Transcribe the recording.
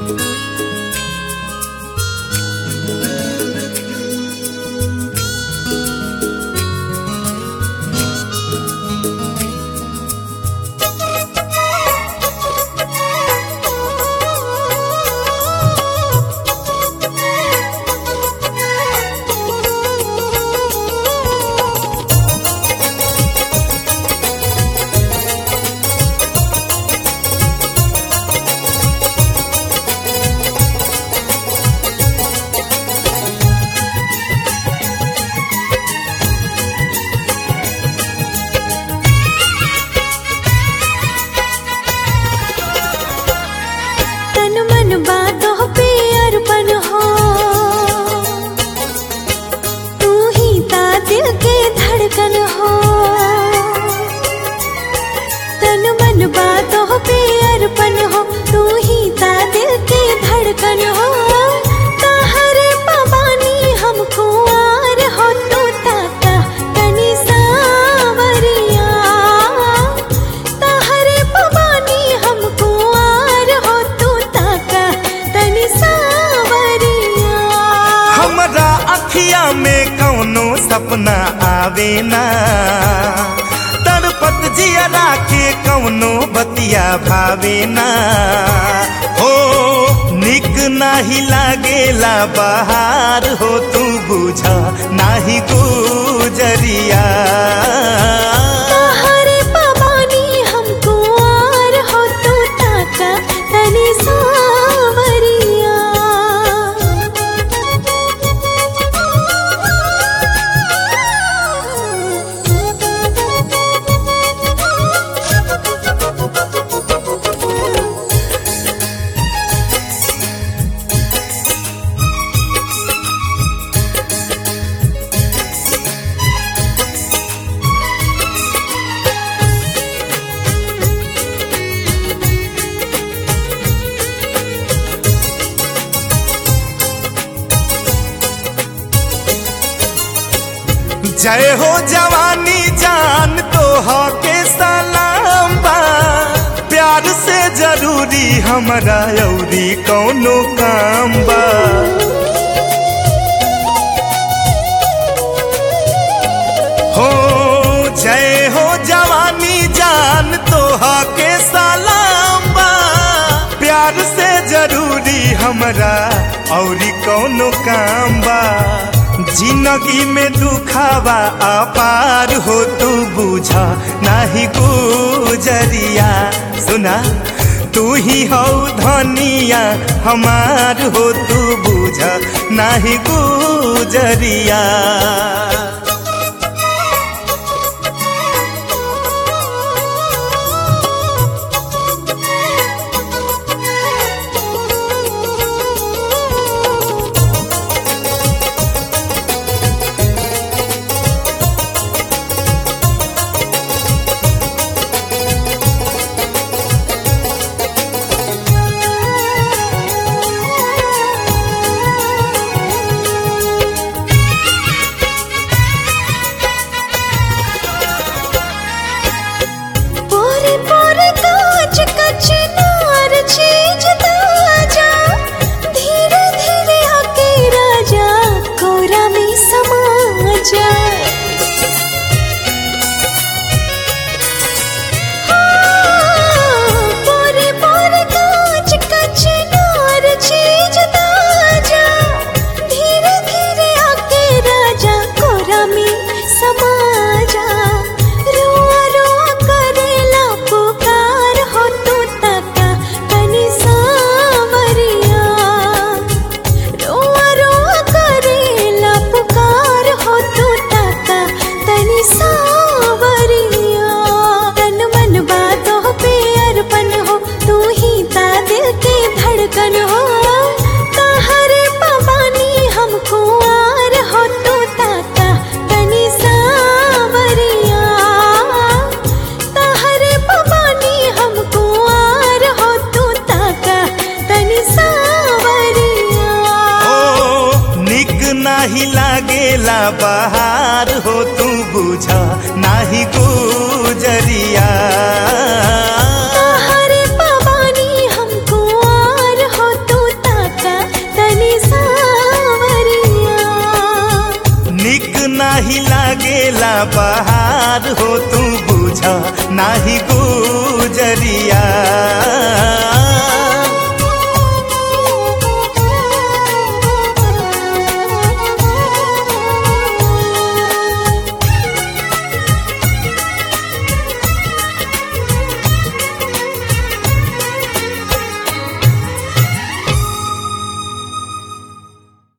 सपना आवे ना तड़पत जियरा के कौनो बतिया भावे ना हो निक नाही लागेला बहार हो तू बुझा नाही गुजरिया जय हो जवानी जान तो के सलाम बा प्यार से जरूरी हमरा अउरी कौनो काम बा हो जय हो जवानी जान तो के सलाम बा प्यार से जरूरी हमरा अउरी कौनो काम बा जिंदगी में दुखावा अपार हो तू बुझा नाही गुजरिया सुना तू ही हो धनिया हमार हो तू बुझा नाही गुजरिया नाही लागेला बहार हो तू बुझा नाही गुजरिया हरे पवानी हमको आर हो तू बहार हो तू बुझा नाही गुजरिया।